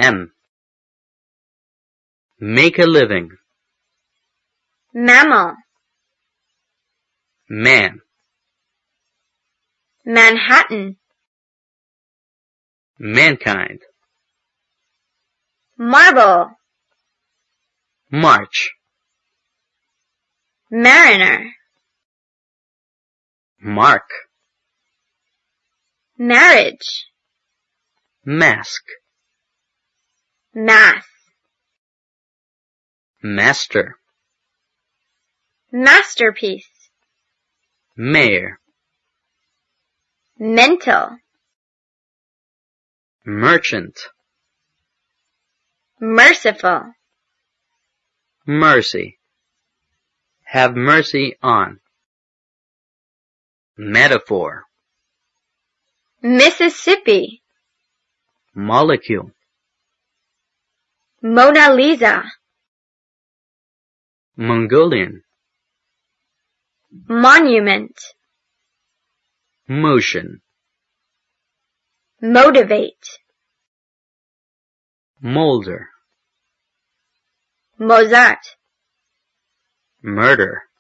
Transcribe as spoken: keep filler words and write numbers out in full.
M. Make a living. Mammal. Man. Manhattan. Mankind. Marble. March. Mariner. Mark. Marriage. Mask. Math. Master. Masterpiece. Mayor. Mental. Merchant. Merciful. Mercy. Have mercy on. Metaphor. Mississippi. Molecule. Mona Lisa. Mongolian. Monument. Motion. Motivate. Molder. Mozart. Murder.